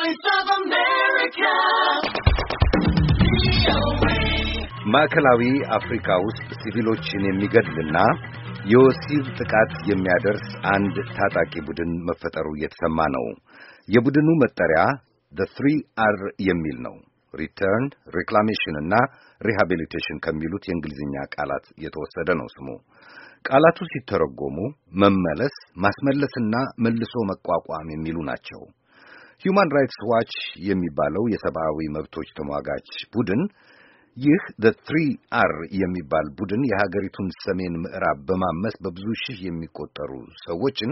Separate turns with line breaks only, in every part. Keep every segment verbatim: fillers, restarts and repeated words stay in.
Voice of America.
ማዕከላዊ አፍሪካ ውስጥ ሲቪሎችን የሚገድልና የወሲብ ጥቃት የሚያደርስ አንድ ታጣቂ ቡድን መፈጠሩ እየተሰማ ነው። የቡድኑ መጠሪያ the three R የሚል ነው። Return, Reclamation እና Rehabilitation ከሚሉት የእንግሊዝኛ ቃላት የተወሰደ ነው ስሙ። ቃላቱ ሲተረጎሙ መመለስ፣ ማስመለስና መልሶ መቋቋም የሚሉ ናቸው። Human Rights Watch የሚባለው የሰብአዊ መብቶች ተሟጋች ቡድን ይህ the three R የሚባል ቡድን የሀገሪቱን ሰሜን ምዕራብ በማመስ በብዙ ሺህ የሚቆጠሩ ሰዎችን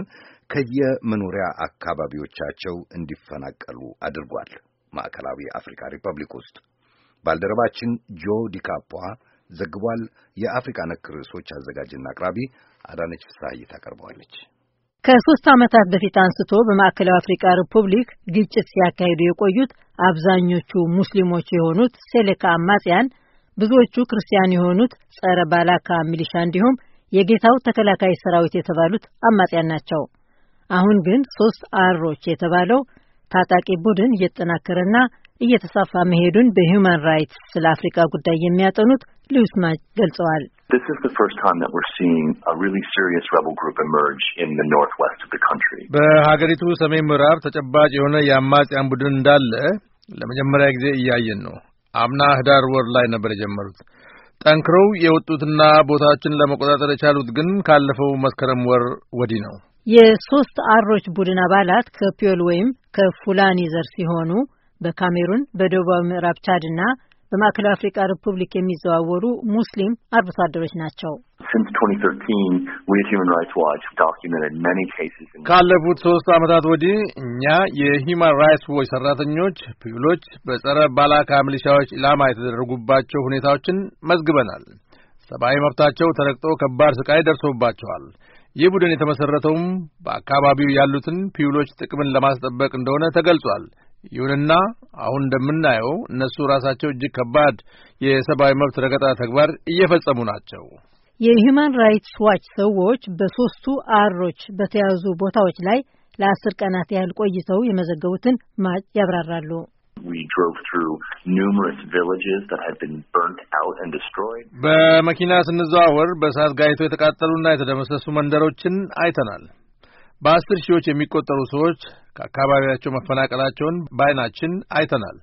ከየመኖሪያ አካባቢዎቻቸው እንዲፈናቀሉ አድርጓል። ማዕከላዊ አፍሪካ ሪፐብሊክ ውስጥ ባልደረባችን ጆ ዲካፖ ዘግቧል። የአፍሪካ ነክ ርዕሶች አዘጋጅና አቅራቢ አዳነች ፍስሐዬ ታቀርበዋለች።
ከሶስት ዓመታት በፊት አንስቶ በማዕከላዊ አፍሪካ ሪፐብሊክ ግጭት ሲያካሂዱ የቆዩት አብዛኞቹ ሙስሊሞች የሆኑት ሴሌካ አማጽያን፣ ብዙዎቹ ክርስቲያን የሆኑት ጸረ ባላካ ሚሊሻ እንዲሁም የጌታው ተከላካይ ሰራዊት የተባሉት አማጽያን ናቸው። አሁን ግን ሶስት አሮች የተባለው ታጣቂ ቡድን እየተጠናከረና እየተሳፋ መሄዱን በሂውማን ራይትስ ስለ አፍሪካ ጉዳይ የሚያጠኑት ሉዊስ ማጅ ገልጸዋል።
This is the first time that we're seeing a really serious rebel group emerge in the northwest of the country.
በሀገሪቱ ሰሜን ምዕራብ ተጨባጭ የሆነ የአማጽያን ቡድን እንዳለ ለመጀመሪያ ጊዜ እያየን ነው። አምና ህዳር ወር ላይ ነበር የጀመሩት። ጠንክረው የወጡትና ቦታዎችን ለመቆጣጠር የቻሉት ግን ካለፈው መስከረም ወር ወዲህ ነው።
የሶስት አሮች ቡድን አባላት ከፒዮል ወይም ከፉላኒ ዘር ሲሆኑ በካሜሩን በደቡባዊ ምዕራብ ቻድና በማዕከላዊ አፍሪካ ሪፐብሊክ የሚዘዋወሩ ሙስሊም አርብቶ አደሮች ናቸው።
Since twenty thirteen, we at Human Rights Watch have documented many cases in
ካለፉት ሶስት ዓመታት ወዲህ እኛ የሂውማን ራይትስ ዎች ሰራተኞች ፒዮሎች በጸረ ባላካ ሚሊሻዎች ኢላማ የተደረጉባቸው ሁኔታዎችን መዝግበናል። ሰብአዊ መብታቸው ተረግጦ ከባድ ስቃይ ደርሶባቸዋል። ይህ ቡድን የተመሰረተውም በአካባቢው ያሉትን ፒዮሎች ጥቅምን ለማስጠበቅ እንደሆነ ተገልጿል። ይሁንና አሁን እንደምናየው እነሱ ራሳቸው እጅግ ከባድ የሰብአዊ መብት ረገጣ ተግባር እየፈጸሙ ናቸው።
የሂውማን ራይትስ ዋች ሰዎች በሶስቱ አሮች በተያዙ ቦታዎች ላይ ለአስር ቀናት ያህል ቆይተው የመዘገቡትን ማጭ ያብራራሉ።
We drove through numerous villages that had been burnt out and destroyed.
በመኪና ስንዘዋወር በእሳት ጋይተው የተቃጠሉና የተደመሰሱ መንደሮችን አይተናል። በአስር ሺዎች የሚቆጠሩ ሰዎች ከአካባቢያቸው መፈናቀላቸውን በዓይናችን አይተናል።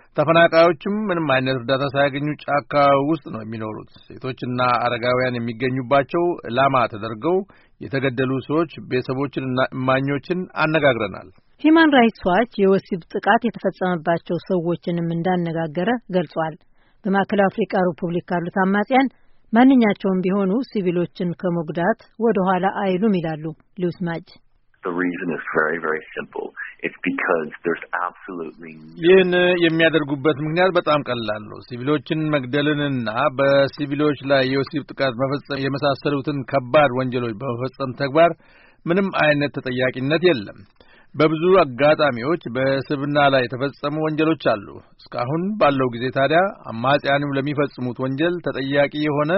ተፈናቃዮችም ምንም አይነት እርዳታ ሳያገኙ ጫካ ውስጥ ነው የሚኖሩት። ሴቶችና አረጋውያን የሚገኙባቸው ኢላማ ተደርገው የተገደሉ ሰዎች ቤተሰቦችንና እማኞችን አነጋግረናል።
ሂውማን ራይትስ ዋች የወሲብ ጥቃት የተፈጸመባቸው ሰዎችንም እንዳነጋገረ ገልጿል። በማዕከላዊ አፍሪካ ሪፐብሊክ ካሉት አማጽያን ማንኛቸውም ቢሆኑ ሲቪሎችን ከመጉዳት ወደ ኋላ አይሉም ይላሉ ሉዊስ ማጅ።
The reason is very very simple. It's because there's absolutely
ይህን የሚያደርጉበት ምክንያት በጣም ቀላል ነው። ሲቪሎችን መግደልንና በሲቪሎች ላይ የወሲብ ጥቃት መፈጸም የመሳሰሉትን ከባድ ወንጀሎች በመፈጸም ተግባር ምንም አይነት ተጠያቂነት የለም። በብዙ አጋጣሚዎች በስብና ላይ የተፈጸሙ ወንጀሎች አሉ። እስካሁን ባለው ጊዜ ታዲያ አማጽያኑ ለሚፈጽሙት ወንጀል ተጠያቂ የሆነ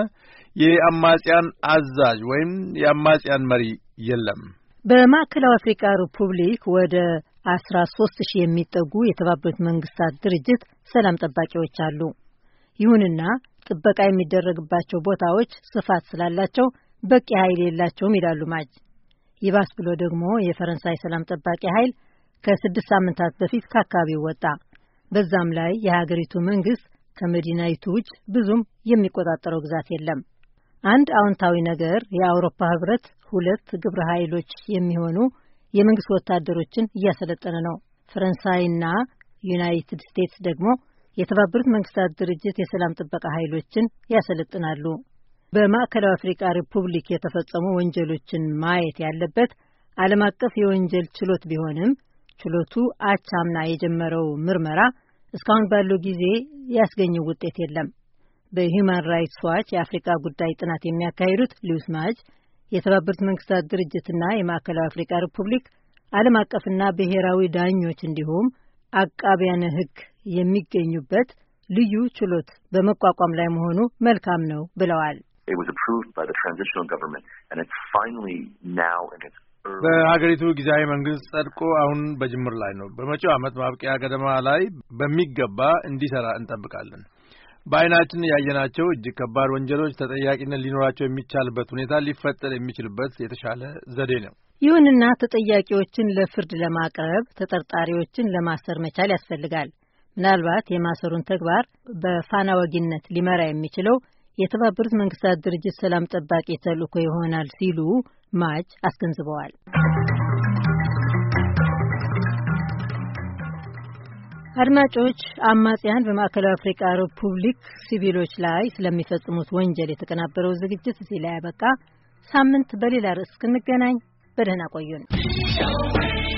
የአማጽያን አዛዥ ወይም የአማጽያን መሪ የለም።
በማዕከላዊ አፍሪካ ሪፐብሊክ ወደ አስራ ሶስት ሺህ የሚጠጉ የተባበሩት መንግስታት ድርጅት ሰላም ጠባቂዎች አሉ። ይሁንና ጥበቃ የሚደረግባቸው ቦታዎች ስፋት ስላላቸው በቂ ኃይል የላቸውም ይላሉ ማጅ። ይባስ ብሎ ደግሞ የፈረንሳይ ሰላም ጠባቂ ኃይል ከስድስት ሳምንታት በፊት ከአካባቢው ወጣ። በዛም ላይ የሀገሪቱ መንግስት ከመዲናይቱ ውጭ ብዙም የሚቆጣጠረው ግዛት የለም። አንድ አዎንታዊ ነገር የአውሮፓ ህብረት ሁለት ግብረ ኃይሎች የሚሆኑ የመንግስት ወታደሮችን እያሰለጠነ ነው። ፈረንሳይና ዩናይትድ ስቴትስ ደግሞ የተባበሩት መንግስታት ድርጅት የሰላም ጥበቃ ኃይሎችን ያሰለጥናሉ። በማዕከላዊ አፍሪካ ሪፐብሊክ የተፈጸሙ ወንጀሎችን ማየት ያለበት ዓለም አቀፍ የወንጀል ችሎት ቢሆንም ችሎቱ አቻምና የጀመረው ምርመራ እስካሁን ባለው ጊዜ ያስገኘው ውጤት የለም። በሂውማን ራይትስ ዋች የአፍሪካ ጉዳይ ጥናት የሚያካሂዱት ሉዊስ ማጅ የተባበሩት መንግስታት ድርጅትና የማዕከላዊ አፍሪካ ሪፐብሊክ ዓለም አቀፍና ብሔራዊ ዳኞች እንዲሁም አቃቢያነ ሕግ የሚገኙበት ልዩ ችሎት በመቋቋም ላይ መሆኑ መልካም ነው ብለዋል።
It was approved by the transitional government and it's finally now in its
በሀገሪቱ ጊዜያዊ መንግስት ጸድቆ አሁን በጅምር ላይ ነው። በመጪው ዓመት ማብቂያ ገደማ ላይ በሚገባ እንዲሰራ እንጠብቃለን። በአይናችን ያየናቸው እጅግ ከባድ ወንጀሎች ተጠያቂነት ሊኖራቸው የሚቻልበት ሁኔታ ሊፈጠር የሚችልበት የተሻለ ዘዴ ነው።
ይሁንና ተጠያቂዎችን ለፍርድ ለማቅረብ ተጠርጣሪዎችን ለማሰር መቻል ያስፈልጋል። ምናልባት የማሰሩን ተግባር በፋና ወጊነት ሊመራ የሚችለው የተባበሩት መንግስታት ድርጅት ሰላም ጠባቂ ተልእኮ ይሆናል ሲሉ ማች አስገንዝበዋል። አድማጮች፣ አማጽያን በማዕከላዊ አፍሪካ ሪፑብሊክ ሲቪሎች ላይ ስለሚፈጽሙት ወንጀል የተቀናበረው ዝግጅት እዚህ ላይ ያበቃ። ሳምንት በሌላ ርዕስ እስክንገናኝ በደህና ቆዩን።